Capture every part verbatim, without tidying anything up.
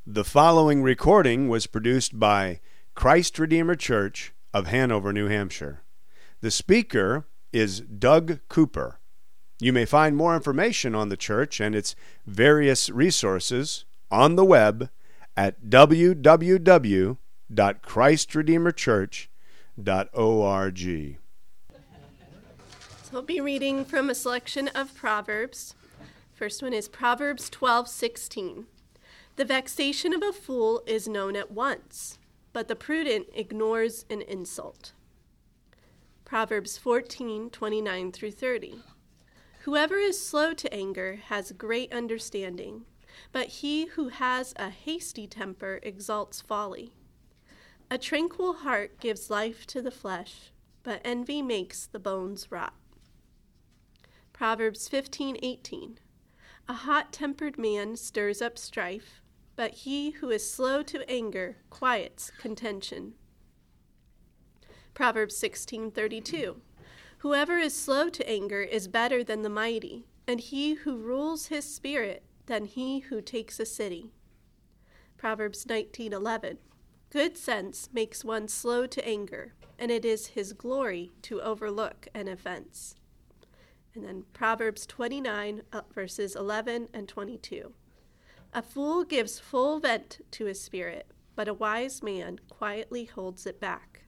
The following recording was produced by Christ Redeemer Church of Hanover, New Hampshire. The speaker is Doug Cooper. You may find more information on the church and its various resources on the web at w w w dot christ redeemer church dot org. So I'll be reading from a selection of Proverbs. First one is Proverbs twelve sixteen. The vexation of a fool is known at once, but the prudent ignores an insult. Proverbs fourteen twenty-nine through thirty. Whoever is slow to anger has great understanding, but he who has a hasty temper exalts folly. A tranquil heart gives life to the flesh, but envy makes the bones rot. Proverbs fifteen eighteen. A hot-tempered man stirs up strife, but he who is slow to anger quiets contention. Proverbs sixteen thirty-two. Whoever is slow to anger is better than the mighty, and he who rules his spirit than he who takes a city. Proverbs nineteen eleven. Good sense makes one slow to anger, and it is his glory to overlook an offense. And then Proverbs twenty-nine, verses eleven and twenty-two. A fool gives full vent to his spirit, but a wise man quietly holds it back.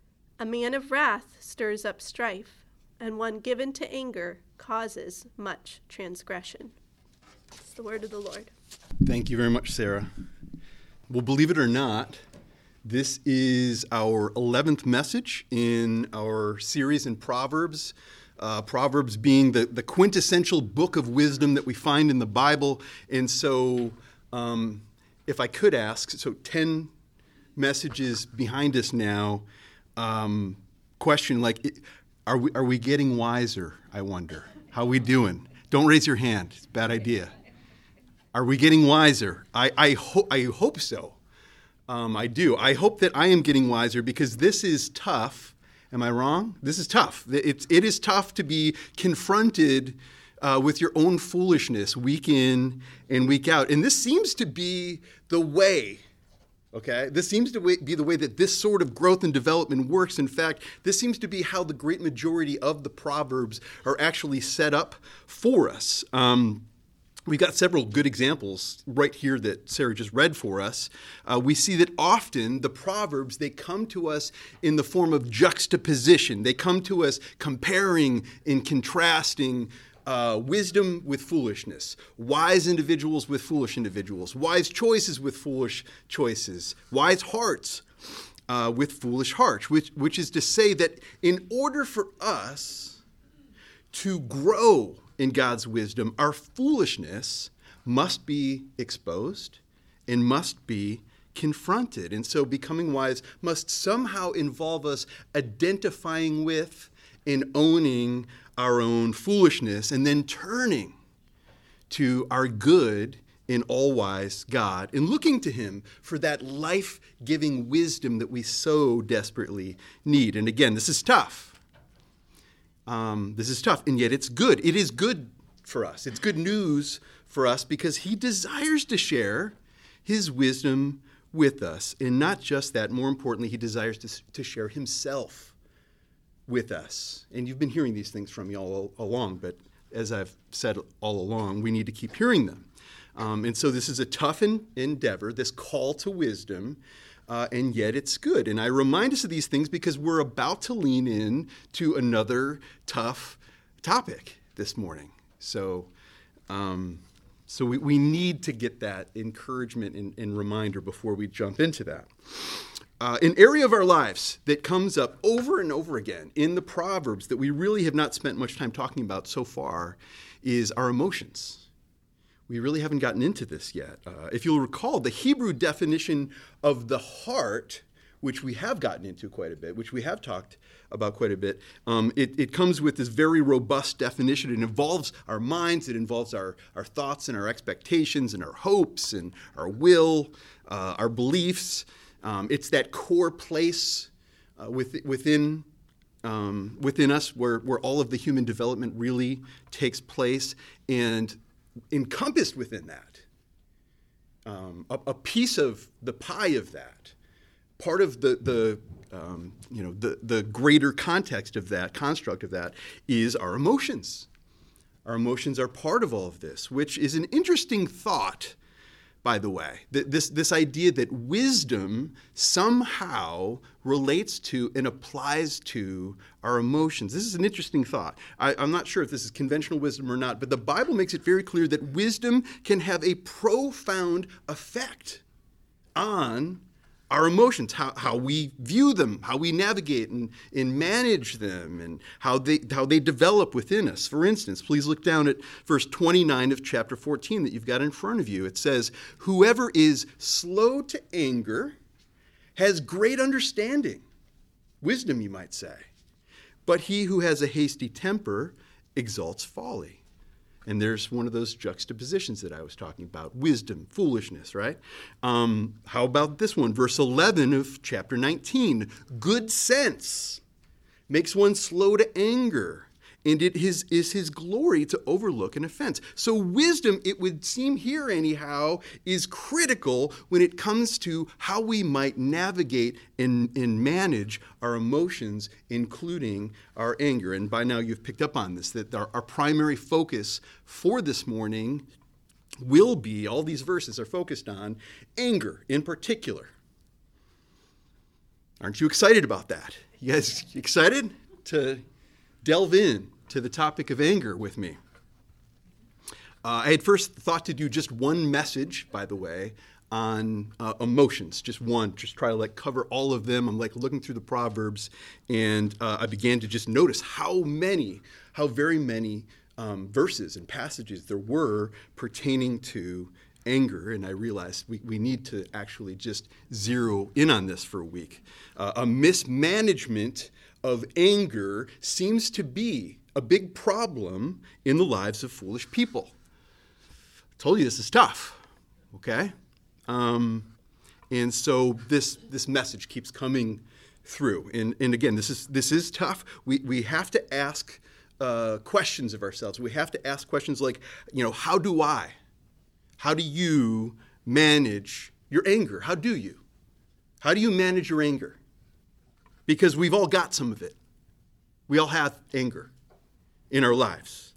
A man of wrath stirs up strife, and one given to anger causes much transgression. It's the word of the Lord. Thank you very much, Sarah. Well, believe it or not, this is our eleventh message in our series in Proverbs. Uh, Proverbs being the, the quintessential book of wisdom that we find in the Bible. And so um, if I could ask, so ten messages behind us now, um, question like, are we, are we getting wiser, I wonder? How are we doing? Don't raise your hand. It's a bad idea. Are we getting wiser? I, I, ho- I hope so. Um, I do. I hope that I am getting wiser because this is tough. Am I wrong? This is tough. It's, it is tough to be confronted uh, with your own foolishness week in and week out. And this seems to be the way, okay? This seems to be the way that this sort of growth and development works. In fact, this seems to be how the great majority of the Proverbs are actually set up for us. Um, We've got several good examples right here that Sarah just read for us. Uh, we see that often the Proverbs, they come to us in the form of juxtaposition. They come to us comparing and contrasting uh, wisdom with foolishness, wise individuals with foolish individuals, wise choices with foolish choices, wise hearts uh, with foolish hearts, which, which is to say that in order for us to grow in God's wisdom, our foolishness must be exposed and must be confronted. And so becoming wise must somehow involve us identifying with and owning our own foolishness and then turning to our good and all-wise God and looking to him for that life-giving wisdom that we so desperately need. And again, this is tough. Um, this is tough, and yet it's good. It is good for us. It's good news for us because he desires to share his wisdom with us. And not just that, more importantly, he desires to, to share himself with us. And you've been hearing these things from me all along, but as I've said all along, we need to keep hearing them. Um, and so this is a tough en- endeavor, this call to wisdom. Uh, and yet it's good. And I remind us of these things because we're about to lean in to another tough topic this morning. So um, so we, we need to get that encouragement and, and reminder before we jump into that. Uh, an area of our lives that comes up over and over again in the Proverbs that we really have not spent much time talking about so far is our emotions. We really haven't gotten into this yet. Uh, if you'll recall, the Hebrew definition of the heart, which we have gotten into quite a bit, which we have talked about quite a bit, um, it, it comes with this very robust definition. It involves our minds, it involves our, our thoughts and our expectations and our hopes and our will, uh, our beliefs. Um, it's that core place uh, with, within um, within us where, where all of the human development really takes place. And encompassed within that um, a, a piece of the pie of that, part of the the um, you know the the greater context of that construct of that is our emotions. Our emotions are part of all of this, which is an interesting thought, by the way. This this idea that wisdom somehow relates to and applies to our emotions. This is an interesting thought. I, I'm not sure if this is conventional wisdom or not, but the Bible makes it very clear that wisdom can have a profound effect on our emotions, how, how we view them, how we navigate and, and manage them, and how they how they develop within us. For instance, please look down at verse twenty-nine of chapter fourteen that you've got in front of you. It says, "Whoever is slow to anger has great understanding," wisdom, you might say. "But he who has a hasty temper exalts folly." And there's one of those juxtapositions that I was talking about. Wisdom, foolishness, right? Um, how about this one? Verse eleven of chapter nineteen. "Good sense makes one slow to anger, and it is, is his glory to overlook an offense." So wisdom, it would seem here anyhow, is critical when it comes to how we might navigate and, and manage our emotions, including our anger. And by now you've picked up on this, that our, our primary focus for this morning will be, all these verses are focused on anger in particular. Aren't you excited about that? You guys excited to delve in to the topic of anger with me? Uh, I had first thought to do just one message, by the way, on uh, emotions, just one, just try to like cover all of them. I'm like looking through the Proverbs, and uh, I began to just notice how many, how very many um, verses and passages there were pertaining to anger, and I realized we, we need to actually just zero in on this for a week. Uh, a mismanagement of anger seems to be a big problem in the lives of foolish people. I told you this is tough, okay? Um, and so this this message keeps coming through. And, and again, this is this is tough. We we have to ask uh, questions of ourselves. We have to ask questions like, you know, how do I? How do you manage your anger? How do you? How do you manage your anger? Because we've all got some of it. We all have anger in our lives.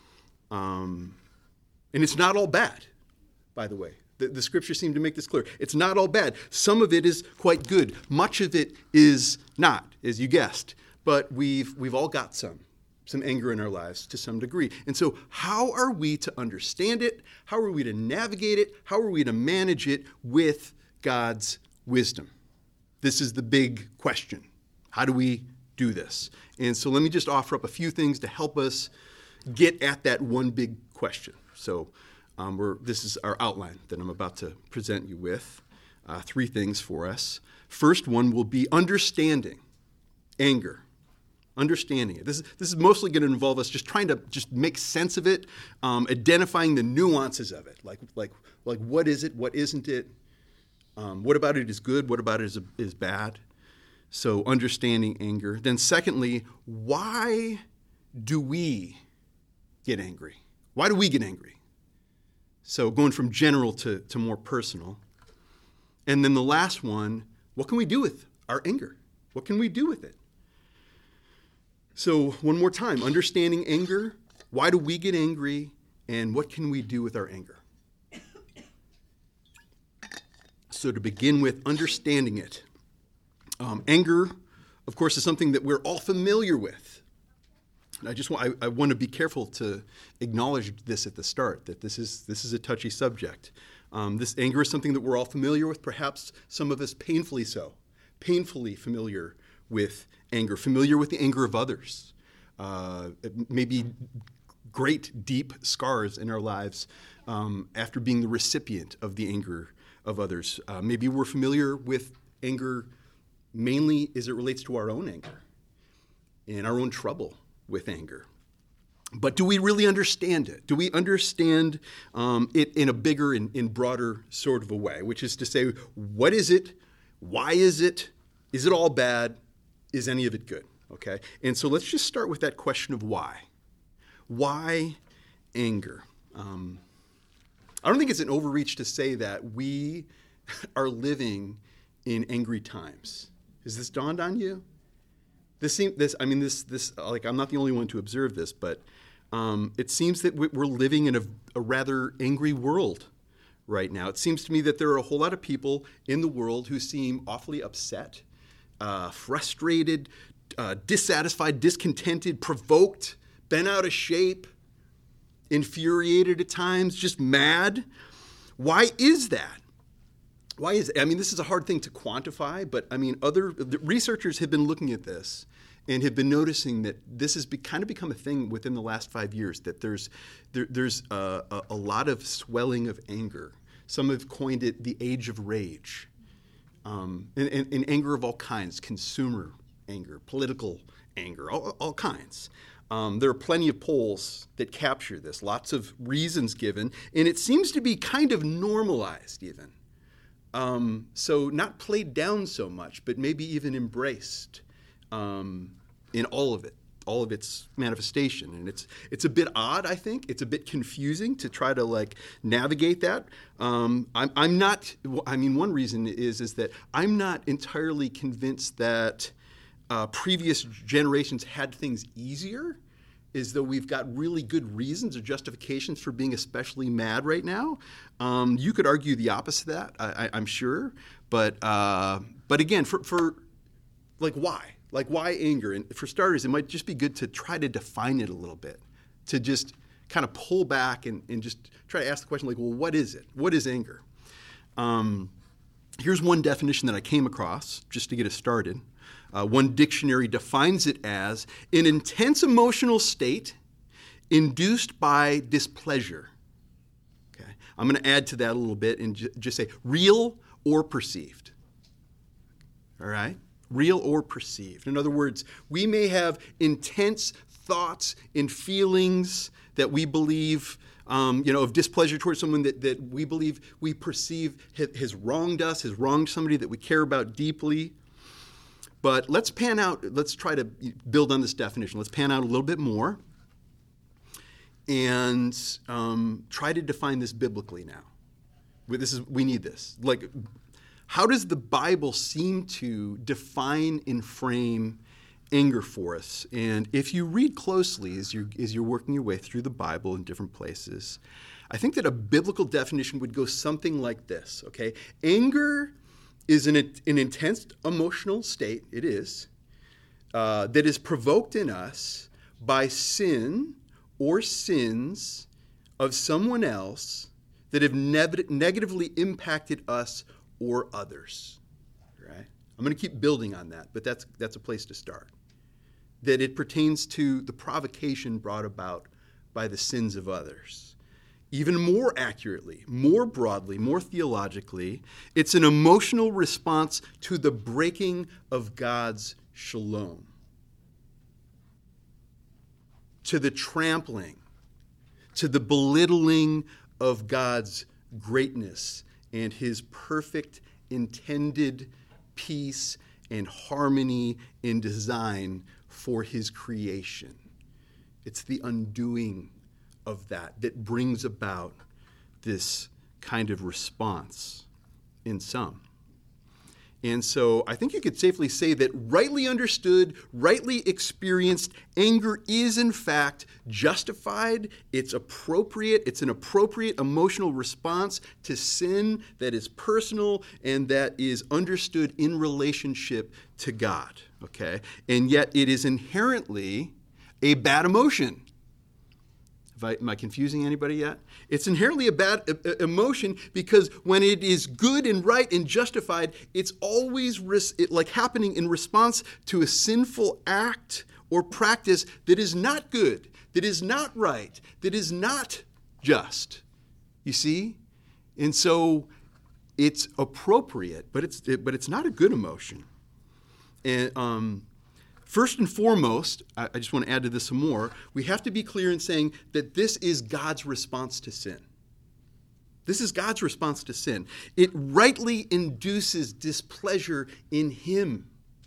Um, and it's not all bad, by the way. The, the scriptures seem to make this clear. It's not all bad. Some of it is quite good. Much of it is not, as you guessed. But we've we've all got some, some anger in our lives to some degree. And so how are we to understand it? How are we to navigate it? How are we to manage it with God's wisdom? This is the big question. How do we do this? And so let me just offer up a few things to help us get at that one big question. So um, we're, this is our outline that I'm about to present you with. Uh, three things for us. First one will be understanding anger. Understanding it. This is, this is mostly going to involve us just trying to just make sense of it, um, identifying the nuances of it. Like, like, like what is it? What isn't it? Um, what about it is good? What about it is, is bad? So understanding anger. Then secondly, why do we get angry? Why do we get angry? So going from general to, to more personal. And then the last one, what can we do with our anger? What can we do with it? So one more time, understanding anger, why do we get angry, and what can we do with our anger? So to begin with, understanding it. Um, anger, of course, is something that we're all familiar with. And I just want, I, I want to be careful to acknowledge this at the start, that this is this is a touchy subject. Um, this anger is something that we're all familiar with, perhaps some of us painfully so, painfully familiar with anger, familiar with the anger of others. Uh, maybe great, deep scars in our lives um, after being the recipient of the anger of others. Uh, maybe we're familiar with anger mainly as it relates to our own anger and our own trouble with anger. But do we really understand it? Do we understand um, it in a bigger and in broader sort of a way, which is to say, what is it? Why is it? Is it all bad? Is any of it good? Okay? And so let's just start with that question of why. Why anger? Um, I don't think it's an overreach to say that we are living in angry times. Has this dawned on you? This seem this. I mean, this this like I'm not the only one to observe this, but um, it seems that we're living in a, a rather angry world right now. It seems to me that there are a whole lot of people in the world who seem awfully upset, uh, frustrated, uh, dissatisfied, discontented, provoked, bent out of shape, infuriated at times, just mad. Why is that? Why is it? I mean, this is a hard thing to quantify, but I mean, other researchers have been looking at this and have been noticing that this has be, kind of become a thing within the last five years, that there's there, there's a, a, a lot of swelling of anger. Some have coined it the age of rage, um, and, and, and anger of all kinds, consumer anger, political anger, all, all kinds. Um, there are plenty of polls that capture this, lots of reasons given, and it seems to be kind of normalized even. Um, so not played down so much, but maybe even embraced um, in all of it, all of its manifestation. And it's it's a bit odd, I think. It's a bit confusing to try to like navigate that. Um, I'm, I'm not, I mean, one reason is, is that I'm not entirely convinced that uh, previous generations had things easier, is though we've got really good reasons or justifications for being especially mad right now. Um, you could argue the opposite of that, I, I, I'm sure. But uh, but again, for, for like why? Like why anger? And for starters, it might just be good to try to define it a little bit, to just kind of pull back and, and just try to ask the question like, well, what is it? What is anger? Um, here's one definition that I came across just to get us started. Uh, one dictionary defines it as an intense emotional state induced by displeasure. Okay, I'm going to add to that a little bit and ju- just say real or perceived. All right? Real or perceived. In other words, we may have intense thoughts and feelings that we believe, um, you know, of displeasure towards someone that, that we believe we perceive has wronged us, has wronged somebody that we care about deeply. But let's pan out, let's try to build on this definition. Let's pan out a little bit more and um, try to define this biblically now. This is, we need this. Like, how does the Bible seem to define and frame anger for us? And if you read closely as you're, as you're working your way through the Bible in different places, I think that a biblical definition would go something like this, okay? Anger is an, an intense emotional state, it is, uh, that is provoked in us by sin or sins of someone else that have ne- negatively impacted us or others, right? I'm going to keep building on that, but that's that's a place to start. That it pertains to the provocation brought about by the sins of others. Even more accurately, more broadly, more theologically, it's an emotional response to the breaking of God's shalom, to the trampling, to the belittling of God's greatness and his perfect intended peace and harmony in design for his creation. It's the undoing of that that brings about this kind of response in some. And so I think you could safely say that rightly understood, rightly experienced, anger is in fact justified. It's appropriate. It's an appropriate emotional response to sin that is personal and that is understood in relationship to God. Okay? And yet it is inherently a bad emotion. I, am I confusing anybody yet? It's inherently a bad uh, emotion because when it is good and right and justified, it's always res- it, like happening in response to a sinful act or practice that is not good, that is not right, that is not just. You see? And so it's appropriate, but it's it, but it's not a good emotion. And um First and foremost, I just want to add to this some more, we have to be clear in saying that this is God's response to sin. This is God's response to sin. It rightly induces displeasure in him.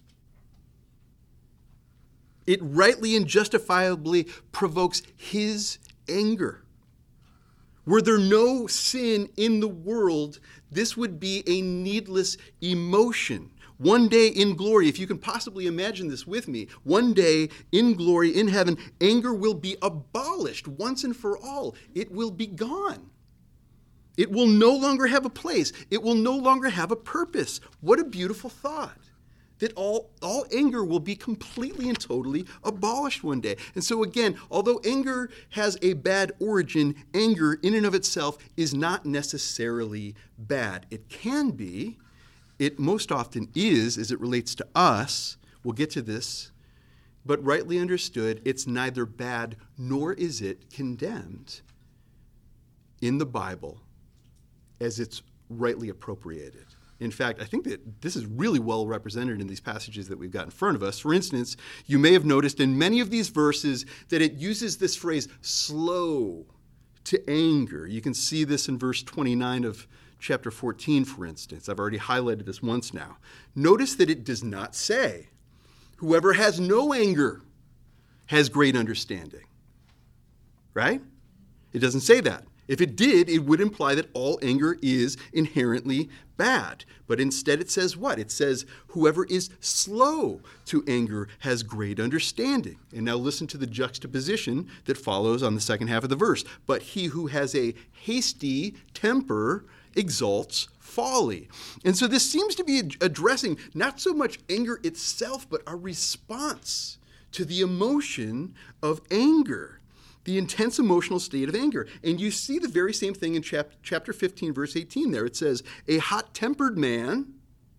It rightly and justifiably provokes his anger. Were there no sin in the world, this would be a needless emotion. One day in glory, if you can possibly imagine this with me, one day in glory, in heaven, anger will be abolished once and for all. It will be gone. It will no longer have a place. It will no longer have a purpose. What a beautiful thought. That all, all anger will be completely and totally abolished one day. And so again, although anger has a bad origin, anger in and of itself is not necessarily bad. It can be. It most often is as it relates to us. We'll get to this. But rightly understood, it's neither bad nor is it condemned in the Bible as it's rightly appropriated. In fact, I think that this is really well represented in these passages that we've got in front of us. For instance, you may have noticed in many of these verses that it uses this phrase, slow to anger. You can see this in verse twenty-nine of chapter fourteen, for instance. I've already highlighted this once now. Notice that it does not say, whoever has no anger has great understanding. Right? It doesn't say that. If it did, it would imply that all anger is inherently bad. But instead it says what? It says, whoever is slow to anger has great understanding. And now listen to the juxtaposition that follows on the second half of the verse. But he who has a hasty temper exalts folly. And so this seems to be addressing not so much anger itself, but our response to the emotion of anger. The intense emotional state of anger. And you see the very same thing in chap- chapter fifteen, verse eighteen there. It says, a hot-tempered man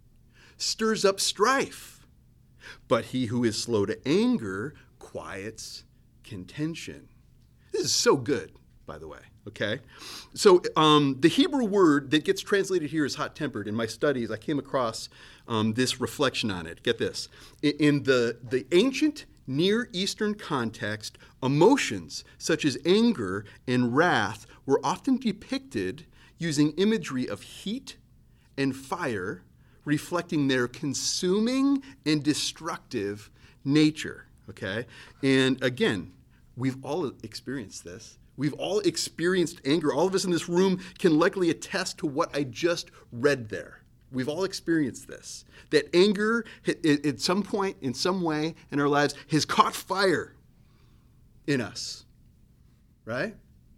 stirs up strife, but he who is slow to anger quiets contention. This is so good, by the way, okay? So um, the Hebrew word that gets translated here as hot-tempered, in my studies, I came across um, this reflection on it. Get this. In, in the, the ancient Near Eastern context, emotions such as anger and wrath were often depicted using imagery of heat and fire, reflecting their consuming and destructive nature, okay? And again, we've all experienced this. We've all experienced anger. All of us in this room can likely attest to what I just read there. We've all experienced this, that anger at some point, in some way in our lives, has caught fire in us, right?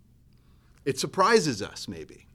It surprises us, maybe.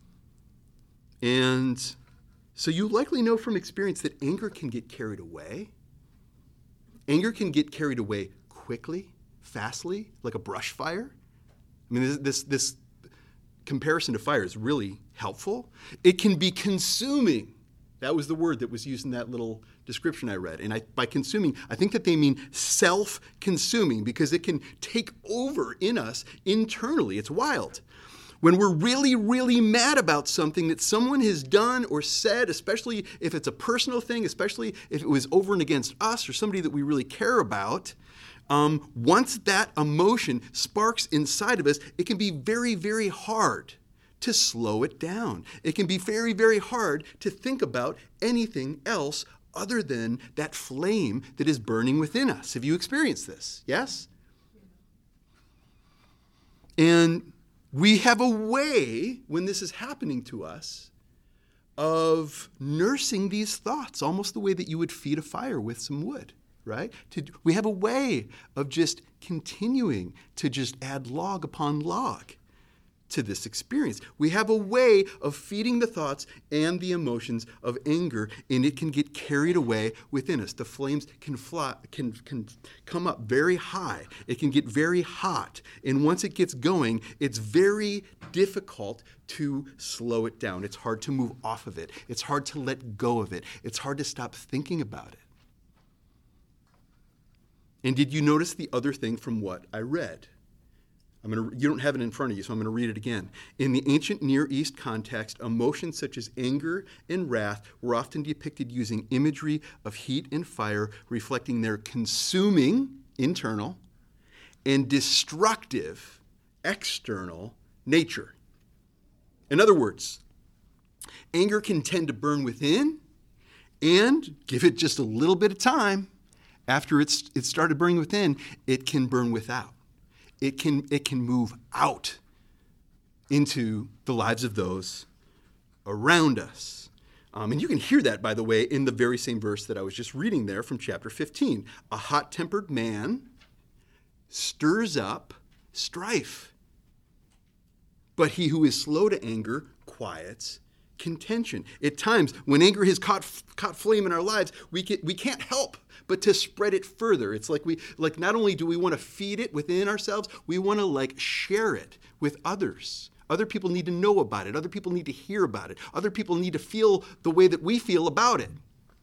And so you likely know from experience that anger can get carried away. Anger can get carried away quickly, fastly, like a brush fire. I mean, this, this, this comparison to fire is really helpful. It can be consuming. That was the word that was used in that little description I read. And I, by consuming, I think that they mean self-consuming because it can take over in us internally. It's wild. When we're really, really mad about something that someone has done or said, especially if it's a personal thing, especially if it was over and against us or somebody that we really care about, um, once that emotion sparks inside of us, it can be very, very hard to slow it down. It can be very, very hard to think about anything else other than that flame that is burning within us. Have you experienced this? Yes? And we have a way, when this is happening to us, of nursing these thoughts, almost the way that you would feed a fire with some wood, right? To, we have a way of just continuing to just add log upon log to this experience. We have a way of feeding the thoughts and the emotions of anger, and it can get carried away within us. The flames can fly, can, can come up very high. It can get very hot, and once it gets going, it's very difficult to slow it down. It's hard to move off of it. It's hard to let go of it. It's hard to stop thinking about it. And did you notice the other thing from what I read? I'm going to, you don't have it in front of you, so I'm going to read it again. In the ancient Near East context, emotions such as anger and wrath were often depicted using imagery of heat and fire, reflecting their consuming, internal, and destructive, external nature. In other words, anger can tend to burn within, and give it just a little bit of time, after it's it started burning within, it can burn without. It can, it can move out into the lives of those around us. Um, and you can hear that, by the way, in the very same verse that I was just reading there from chapter fifteen. A hot-tempered man stirs up strife, but he who is slow to anger quiets contention. At times, when anger has caught caught flame in our lives, we can, we can't help but to spread it further. It's like we like not only do we want to feed it within ourselves, we want to like share it with others. Other people need to know about it. Other people need to hear about it. Other people need to feel the way that we feel about it.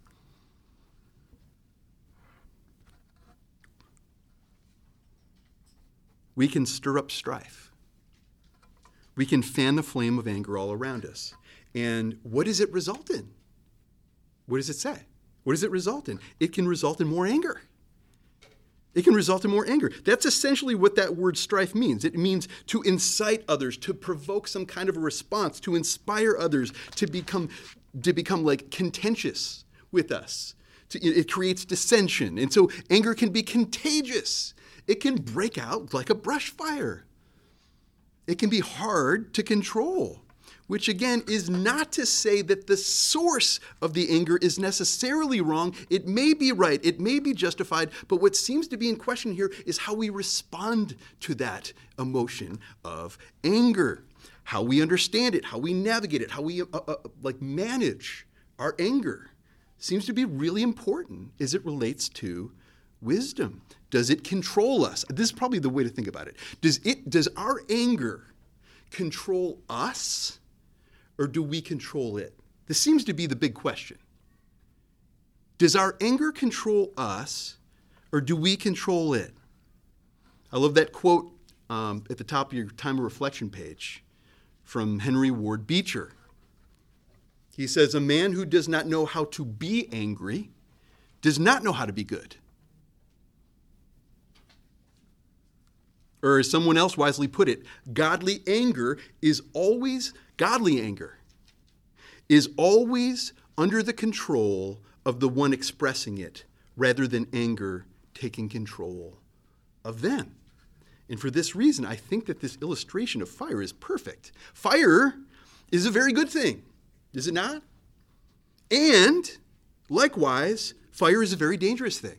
We can stir up strife. We can fan the flame of anger all around us. And what does it result in? What does it say? What does it result in? It can result in more anger. It can result in more anger. That's essentially what that word strife means. It means to incite others, to provoke some kind of a response, to inspire others to become, to become like contentious with us. To, it creates dissension. And so anger can be contagious. It can break out like a brush fire. It can be hard to control, which again is not to say that the source of the anger is necessarily wrong. It may be right, it may be justified, but what seems to be in question here is how we respond to that emotion of anger, how we understand it, how we navigate it, how we uh, uh, like manage our anger. Seems to be really important as it relates to wisdom. Does it control us? This is probably the way to think about it. Does it, does our anger control us, or do we control it? This seems to be the big question. Does our anger control us, or do we control it? I love that quote um, at the top of your time of reflection page from Henry Ward Beecher. He says, "A man who does not know how to be angry does not know how to be good." Or as someone else wisely put it, godly anger is always, godly anger is always under the control of the one expressing it, rather than anger taking control of them. And for this reason, I think that this illustration of fire is perfect. Fire is a very good thing, is it not? And likewise, fire is a very dangerous thing.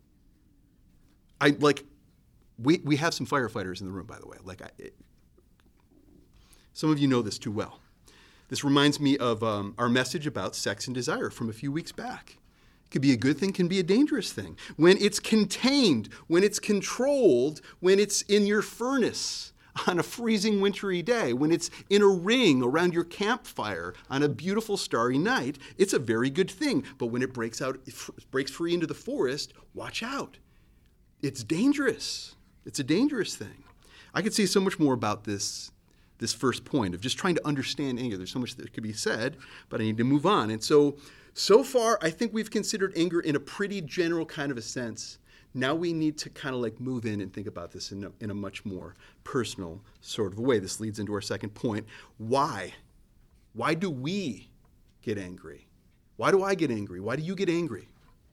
I like, we, we have some firefighters in the room, by the way. Like, I, it, some of you know this too well. This reminds me of um, our message about sex and desire from a few weeks back. It could be a good thing, can be a dangerous thing. When it's contained, when it's controlled, when it's in your furnace on a freezing wintry day, when it's in a ring around your campfire on a beautiful starry night, it's a very good thing. But when it breaks out, it breaks free into the forest, watch out. It's dangerous. It's a dangerous thing. I could say so much more about this this first point of just trying to understand anger. There's so much that could be said, but I need to move on. And so, so far, I think we've considered anger in a pretty general kind of a sense. Now we need to kind of like move in and think about this in a, in a much more personal sort of way. This leads into our second point. Why? Why do we get angry? Why do I get angry? Why do you get angry?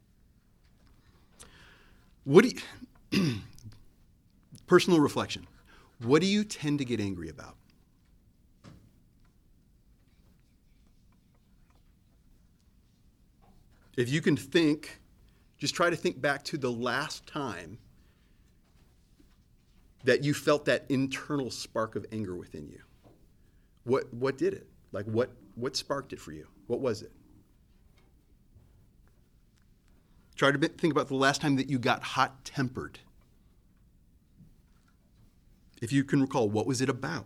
What do you, personal reflection. What do you tend to get angry about? If you can think, just try to think back to the last time that you felt that internal spark of anger within you. What what did it? Like what what sparked it for you? What was it? Try to think about the last time that you got hot-tempered. If you can recall, what was it about?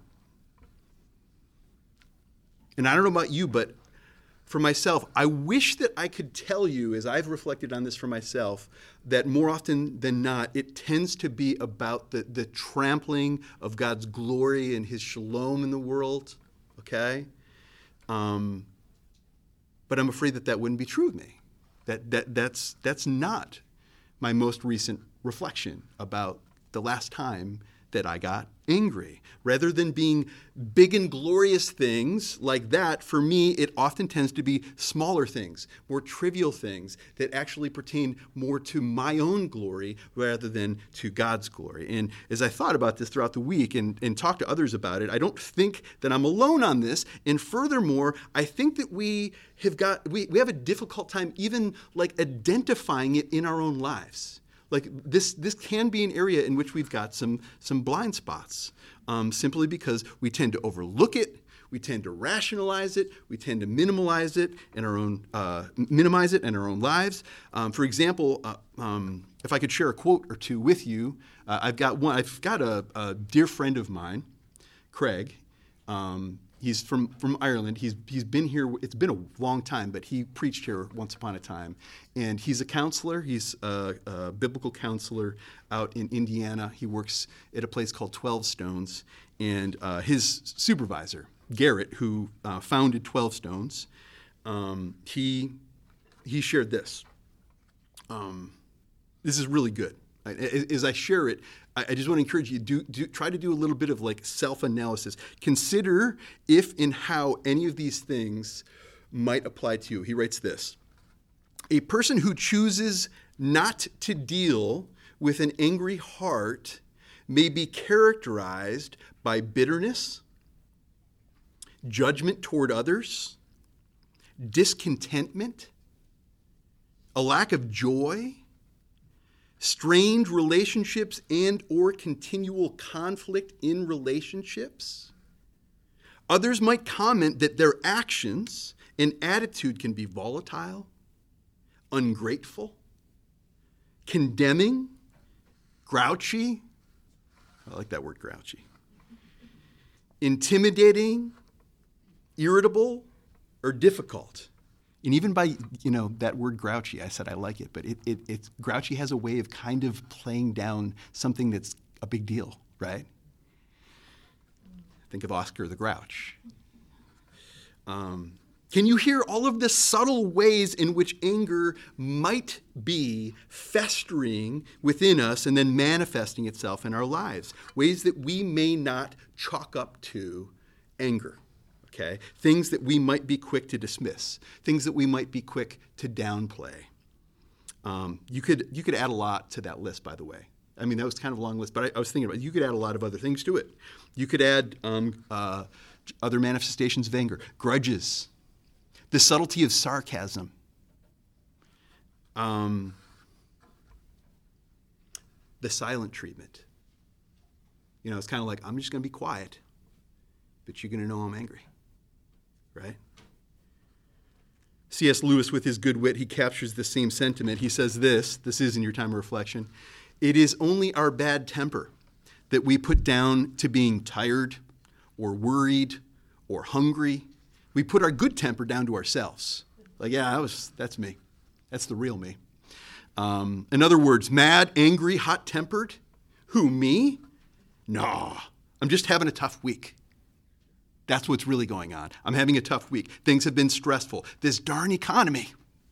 And I don't know about you, but for myself, I wish that I could tell you, as I've reflected on this for myself, that more often than not, it tends to be about the, the trampling of God's glory and his shalom in the world, okay? Um, but I'm afraid that that wouldn't be true of me. That, that that's, that's not my most recent reflection about the last time that I got angry. Rather than being big and glorious things like that, for me, it often tends to be smaller things, more trivial things that actually pertain more to my own glory rather than to God's glory. And as I thought about this throughout the week and, and talked to others about it, I don't think that I'm alone on this. And furthermore, I think that we have got we, we have a difficult time even like identifying it in our own lives. Like this, this can be an area in which we've got some some blind spots, um, simply because we tend to overlook it, we tend to rationalize it, we tend to minimize it in our own uh, minimize it in our own lives. Um, for example, uh, um, if I could share a quote or two with you, uh, I've got one. I've got a, a dear friend of mine, Craig. Um, He's from, from Ireland. He's he's been here. It's been a long time, but he preached here once upon a time. And he's a counselor. He's a, a biblical counselor out in Indiana. He works at a place called twelve Stones. And uh, his supervisor, Garrett, who uh, founded twelve Stones, um, he he shared this. Um, this is really good. As I share it, I just want to encourage you to do, do, try to do a little bit of like self-analysis. Consider if and how any of these things might apply to you. He writes this: a person who chooses not to deal with an angry heart may be characterized by bitterness, judgment toward others, discontentment, a lack of joy, strained relationships and or continual conflict in relationships. Others might comment that their actions and attitude can be volatile, ungrateful, condemning, grouchy. I like that word, grouchy. Intimidating, irritable, or difficult. And even by, you know, that word grouchy, I said I like it, but it, it it's grouchy has a way of kind of playing down something that's a big deal, right? Think of Oscar the Grouch. Um, can you hear all of the subtle ways in which anger might be festering within us and then manifesting itself in our lives? Ways that we may not chalk up to anger. Okay? Things that we might be quick to dismiss, things that we might be quick to downplay. Um, you could you could add a lot to that list, by the way. I mean, that was kind of a long list, but I, I was thinking about it. You could add a lot of other things to it. You could add um, uh, other manifestations of anger, grudges, the subtlety of sarcasm, um, the silent treatment. You know, it's kind of like, I'm just going to be quiet, but you're going to know I'm angry. Right? C S Lewis, with his good wit, he captures the same sentiment. He says this, this is in your time of reflection: it is only our bad temper that we put down to being tired or worried or hungry. We put our good temper down to ourselves. Like, yeah, that was, that's me. That's the real me. Um, in other words, mad, angry, hot-tempered. Who, me? No, I'm just having a tough week. That's what's really going on. I'm having a tough week. Things have been stressful. This darn economy.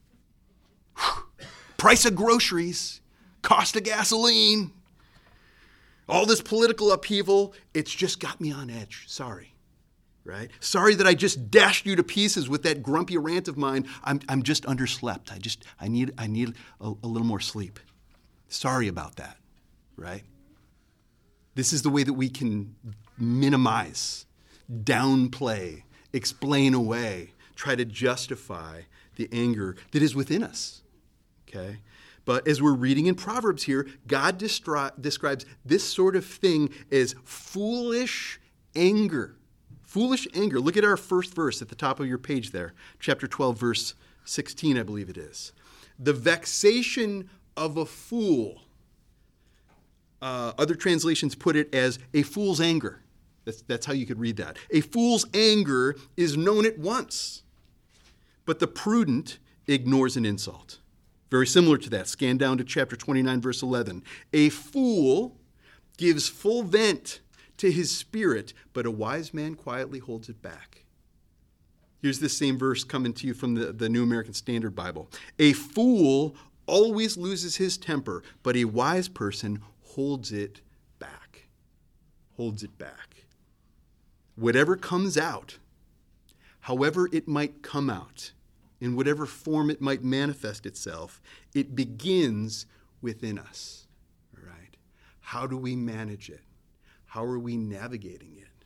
Price of groceries. Cost of gasoline. All this political upheaval. It's just got me on edge. Sorry. Right? Sorry that I just dashed you to pieces with that grumpy rant of mine. I'm I'm just underslept. I just I need I need a, a little more sleep. Sorry about that. Right? This is the way that we can minimize, downplay, explain away, try to justify the anger that is within us, okay? But as we're reading in Proverbs here, God destri- describes this sort of thing as foolish anger. Foolish anger. Look at our first verse at the top of your page there, chapter twelve, verse sixteen, I believe it is. The vexation of a fool. Uh, other translations put it as a fool's anger. That's, that's how you could read that. A fool's anger is known at once, but the prudent ignores an insult. Very similar to that. Scan down to chapter twenty-nine, verse eleven. A fool gives full vent to his spirit, but a wise man quietly holds it back. Here's this same verse coming to you from the, the New American Standard Bible. A fool always loses his temper, but a wise person holds it back. holds it back. Whatever comes out, however it might come out, in whatever form it might manifest itself, it begins within us. All right? How do we manage it? How are we navigating it?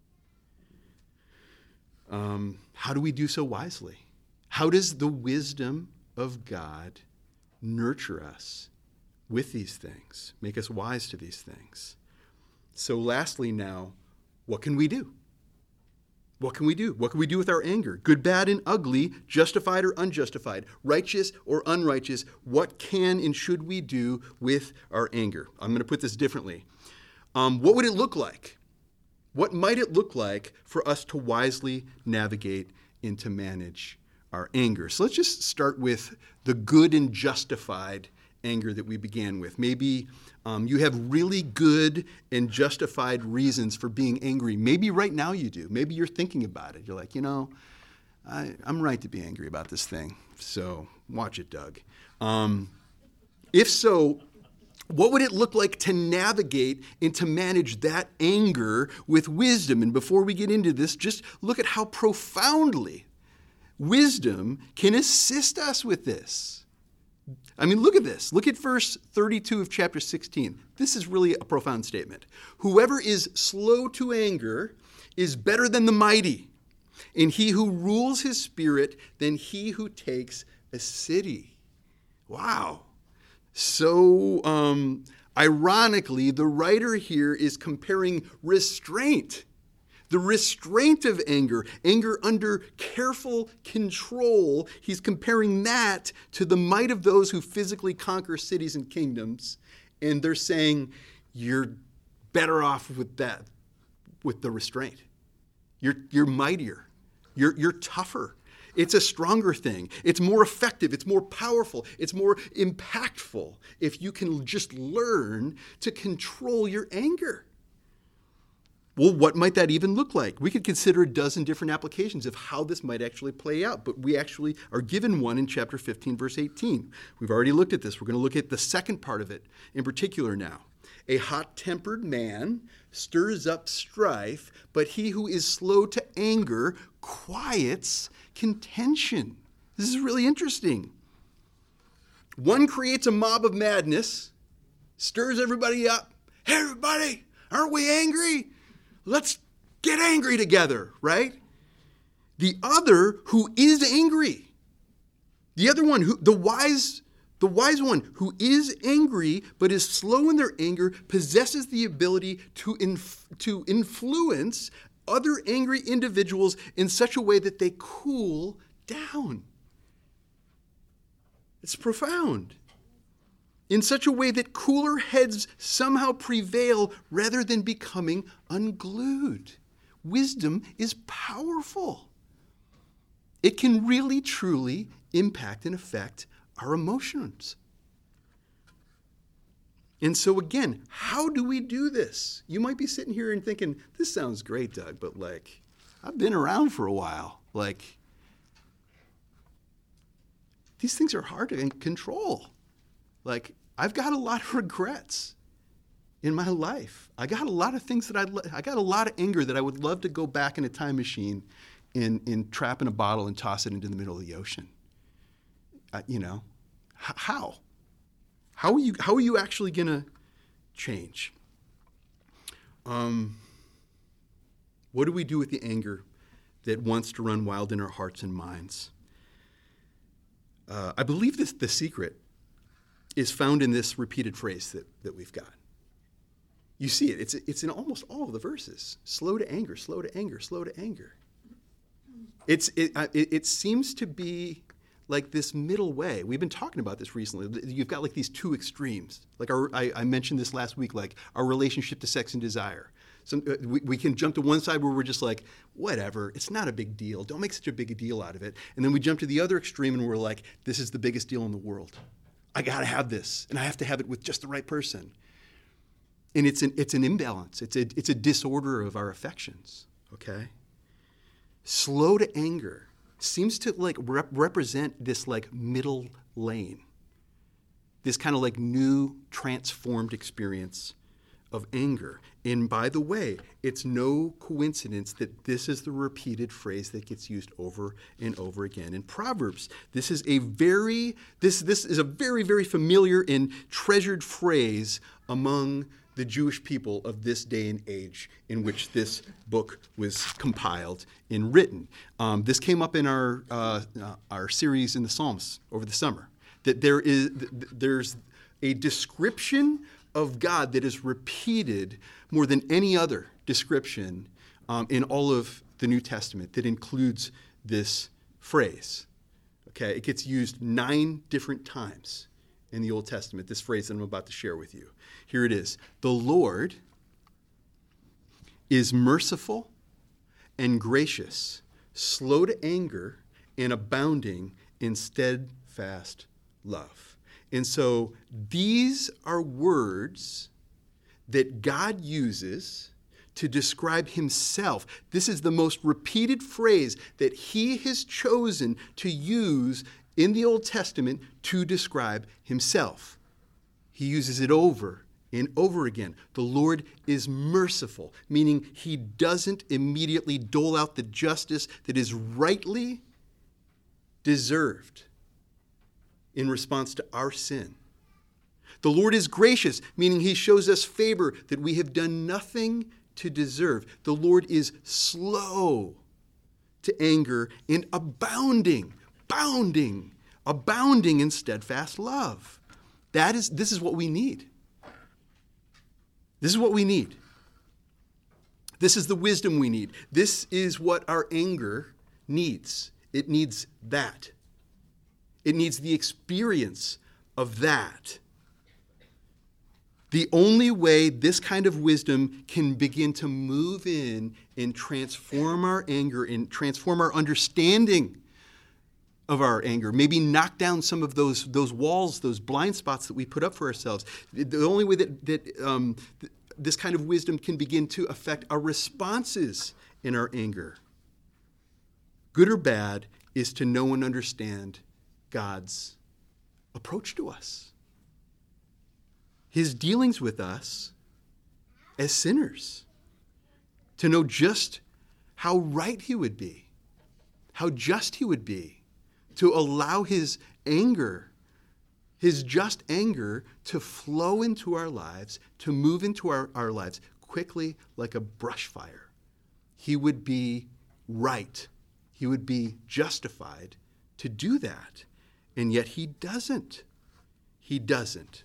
Um, how do we do so wisely? How does the wisdom of God nurture us with these things, make us wise to these things? So lastly now, what can we do? What can we do? What can we do with our anger? Good, bad, and ugly, justified or unjustified, righteous or unrighteous. What can and should we do with our anger? I'm going to put this differently. Um, what would it look like? What might it look like for us to wisely navigate and to manage our anger? So let's just start with the good and justified anger that we began with. Maybe um, you have really good and justified reasons for being angry. Maybe right now you do. Maybe you're thinking about it. You're like, you know, I, I'm right to be angry about this thing. So watch it, Doug. Um, if so, what would it look like to navigate and to manage that anger with wisdom? And before we get into this, just look at how profoundly wisdom can assist us with this. I mean, look at this. Look at verse thirty-two of chapter sixteen. This is really a profound statement. Whoever is slow to anger is better than the mighty, and he who rules his spirit than he who takes a city. Wow. So, um, ironically, the writer here is comparing restraint, the restraint of anger, anger under careful control. He's comparing that to the might of those who physically conquer cities and kingdoms. And they're saying, you're better off with that, with the restraint. You're, you're mightier. You're, you're tougher. It's a stronger thing. It's more effective. It's more powerful. It's more impactful if you can just learn to control your anger. Well, what might that even look like? We could consider a dozen different applications of how this might actually play out, but we actually are given one in chapter fifteen, verse eighteen. We've already looked at this. We're going to look at the second part of it in particular now. A hot-tempered man stirs up strife, but he who is slow to anger quiets contention. This is really interesting. One creates a mob of madness, stirs everybody up. Hey, everybody, aren't we angry? Let's get angry together, right? The other who is angry, the other one, who the wise, the wise one who is angry but is slow in their anger, possesses the ability to inf- to influence other angry individuals in such a way that they cool down. It's profound. In such a way that cooler heads somehow prevail rather than becoming unglued. Wisdom is powerful. It can really, truly impact and affect our emotions. And so again, how do we do this? You might be sitting here and thinking, this sounds great, Doug, but like, I've been around for a while. Like, these things are hard to control. Like, I've got a lot of regrets in my life. I got a lot of things that I'd, I got a lot of anger that I would love to go back in a time machine and, and trap in a bottle and toss it into the middle of the ocean. Uh, you know, H- how? How are you, how are you actually going to change? Um, what do we do with the anger that wants to run wild in our hearts and minds? Uh, I believe this, the secret is found in this repeated phrase that, that we've got. You see it. It's, it's in almost all of the verses. Slow to anger, slow to anger, slow to anger. It's, it, it, it seems to be like this middle way. We've been talking about this recently. You've got like these two extremes. Like our, I, I mentioned this last week, like our relationship to sex and desire. So uh, we, we can jump to one side where we're just like, whatever, it's not a big deal. Don't make such a big a deal out of it. And then we jump to the other extreme and we're like, this is the biggest deal in the world. I got to have this, and I have to have it with just the right person. And it's an, it's an imbalance. It's a, it's a disorder of our affections, okay? Slow to anger seems to like rep- represent this like middle lane, this kind of like new transformed experience of anger. And by the way, it's no coincidence that this is the repeated phrase that gets used over and over again in Proverbs. This is a very this this is a very very familiar and treasured phrase among the Jewish people of this day and age in which this book was compiled and written. Um, this came up in our uh, uh, our series in the Psalms over the summer. That there is there's a description of God that is repeated more than any other description um, in all of the New Testament that includes this phrase. Okay, it gets used nine different times in the Old Testament, this phrase that I'm about to share with you. Here it is. The Lord is merciful and gracious, slow to anger, and abounding in steadfast love. And so these are words that God uses to describe himself. This is the most repeated phrase that he has chosen to use in the Old Testament to describe himself. He uses it over and over again. The Lord is merciful, meaning he doesn't immediately dole out the justice that is rightly deserved in response to our sin. The Lord is gracious, meaning he shows us favor that we have done nothing to deserve. The Lord is slow to anger and abounding, bounding, abounding in steadfast love. That is, this is what we need. This is what we need. This is the wisdom we need. This is what our anger needs. It needs that. It needs the experience of that. The only way this kind of wisdom can begin to move in and transform our anger and transform our understanding of our anger, maybe knock down some of those, those walls, those blind spots that we put up for ourselves. The only way that, that um, th- this kind of wisdom can begin to affect our responses in our anger, good or bad, is to know and understand God's approach to us, his dealings with us as sinners, to know just how right he would be, how just he would be, to allow his anger, his just anger, to flow into our lives, to move into our, our lives quickly like a brush fire. He would be right. He would be justified to do that. And yet he doesn't. He doesn't.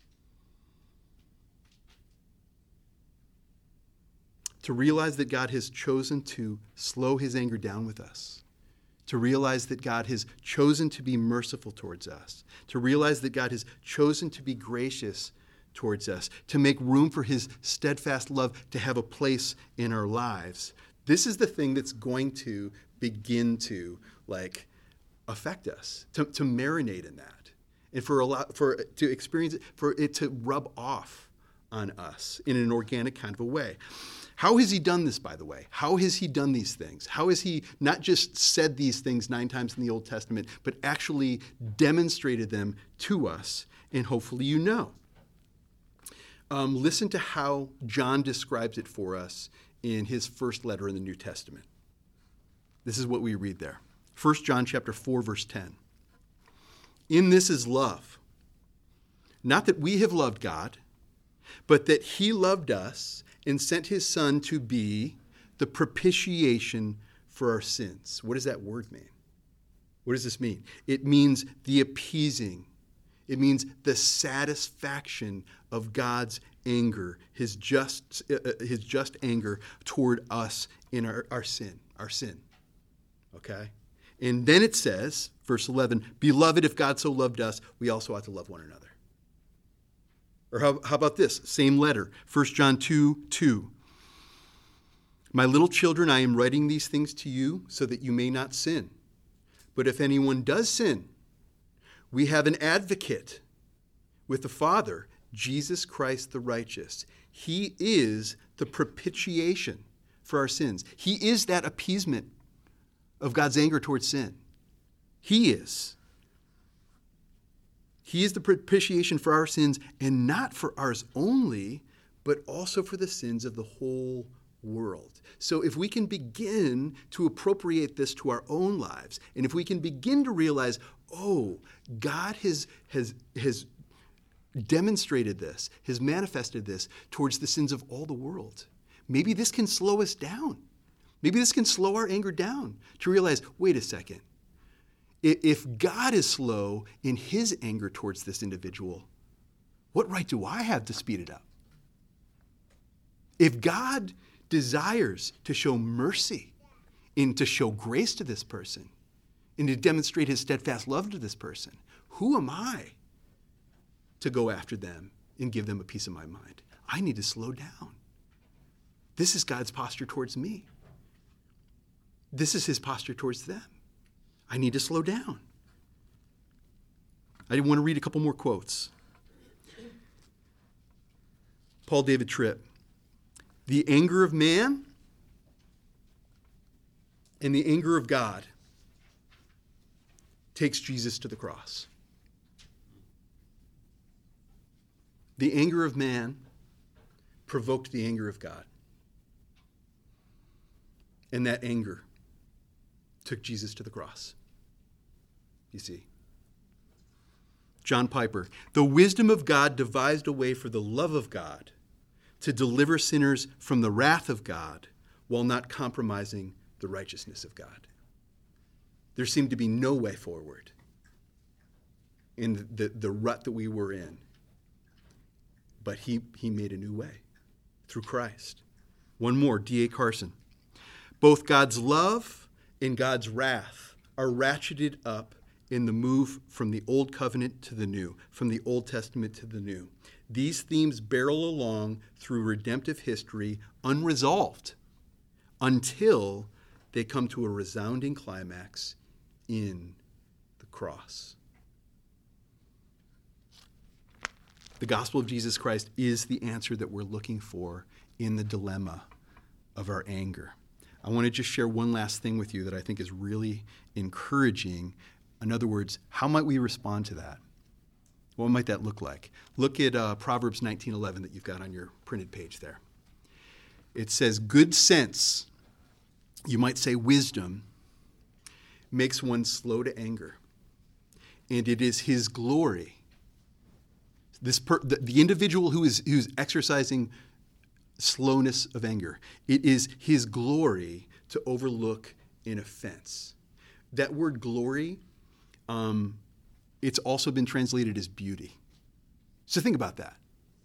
To realize that God has chosen to slow his anger down with us. To realize that God has chosen to be merciful towards us. To realize that God has chosen to be gracious towards us. To make room for his steadfast love to have a place in our lives. This is the thing that's going to begin to, like, affect us, to, to marinate in that, and for a lot, for to experience it, for it to rub off on us in an organic kind of a way. How has he done this, by the way? How has he done these things? How has he not just said these things nine times in the Old Testament, but actually demonstrated them to us? And hopefully you know. Um, listen to how John describes it for us in his first letter in the New Testament. This is what we read there. First John chapter four, verse ten. In this is love. Not that we have loved God, but that he loved us and sent his Son to be the propitiation for our sins. What does that word mean? What does this mean? It means the appeasing. It means the satisfaction of God's anger, his just, uh, his just anger toward us in our, our sin, our sin. Okay? And then it says, verse eleven, beloved, if God so loved us, we also ought to love one another. Or how, how about this? Same letter, First John two, two. My little children, I am writing these things to you so that you may not sin. But if anyone does sin, we have an advocate with the Father, Jesus Christ the righteous. He is the propitiation for our sins. He is that appeasement of God's anger towards sin. He is. He is the propitiation for our sins, and not for ours only, but also for the sins of the whole world. So if we can begin to appropriate this to our own lives, and if we can begin to realize, oh, God has has has demonstrated this, has manifested this towards the sins of all the world, maybe this can slow us down. Maybe this can slow our anger down to realize, wait a second, if God is slow in his anger towards this individual, what right do I have to speed it up? If God desires to show mercy and to show grace to this person and to demonstrate his steadfast love to this person, who am I to go after them and give them a piece of my mind? I need to slow down. This is God's posture towards me. This is his posture towards them. I need to slow down. I want to read a couple more quotes. Paul David Tripp. The anger of man and the anger of God takes Jesus to the cross. The anger of man provoked the anger of God. And that anger took Jesus to the cross. You see. John Piper. The wisdom of God devised a way for the love of God to deliver sinners from the wrath of God while not compromising the righteousness of God. There seemed to be no way forward in the, the rut that we were in. But he, he made a new way through Christ. One more, D A Carson. Both God's love and God's wrath are ratcheted up in the move from the Old Covenant to the New, from the Old Testament to the New. These themes barrel along through redemptive history unresolved until they come to a resounding climax in the cross. The gospel of Jesus Christ is the answer that we're looking for in the dilemma of our anger. I want to just share one last thing with you that I think is really encouraging. In other words, how might we respond to that? What might that look like? Look at uh, Proverbs nineteen eleven that you've got on your printed page there. It says, good sense, you might say wisdom, makes one slow to anger. And it is his glory. This per, the, the individual who is who's exercising slowness of anger, it is his glory to overlook an offense. That word glory, um, it's also been translated as beauty. So think about that.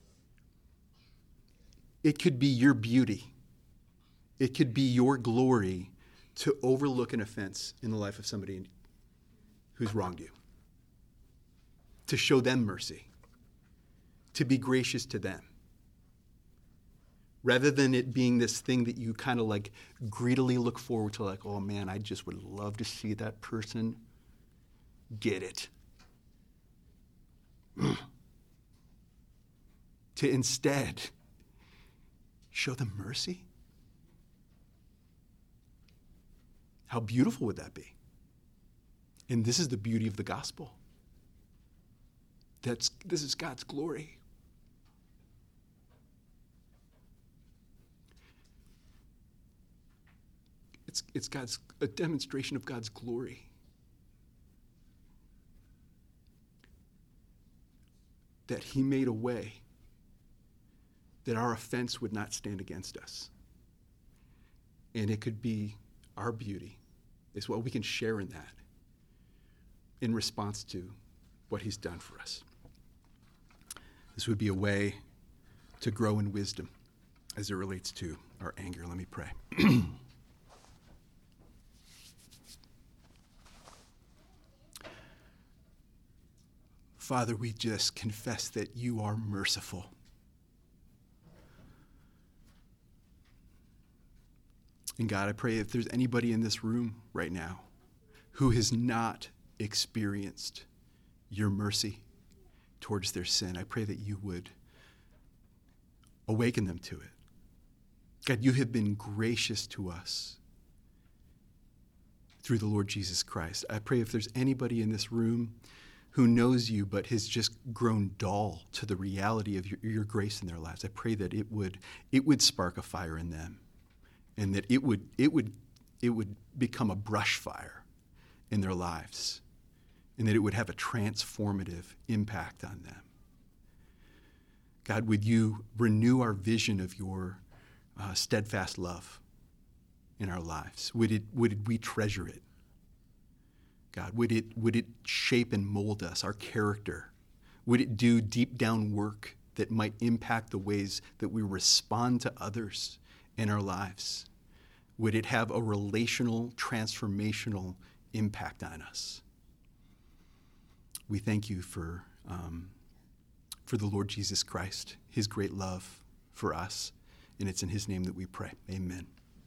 It could be your beauty. It could be your glory to overlook an offense in the life of somebody who's wronged you. To show them mercy. To be gracious to them. Rather than it being this thing that you kind of like greedily look forward to, like, oh man, I just would love to see that person get it. To instead show them mercy. How beautiful would that be? And this is the beauty of the gospel. That's, this is God's glory. It's, it's God's a demonstration of God's glory. That he made a way that our offense would not stand against us. And it could be our beauty is what we can share in that in response to what he's done for us. This would be a way to grow in wisdom as it relates to our anger. Let me pray. Father, we just confess that you are merciful. And God, I pray if there's anybody in this room right now who has not experienced your mercy towards their sin, I pray that you would awaken them to it. God, you have been gracious to us through the Lord Jesus Christ. I pray if there's anybody in this room who knows you but has just grown dull to the reality of your, your grace in their lives. I pray that it would it would spark a fire in them, and that it would it would it would become a brush fire in their lives, and that it would have a transformative impact on them. God, would you renew our vision of your uh, steadfast love in our lives? Would it would we treasure it? God, would it would it shape and mold us, our character? Would it do deep down work that might impact the ways that we respond to others in our lives? Would it have a relational, transformational impact on us? We thank you for um, for the Lord Jesus Christ, his great love for us, and it's in his name that we pray. Amen.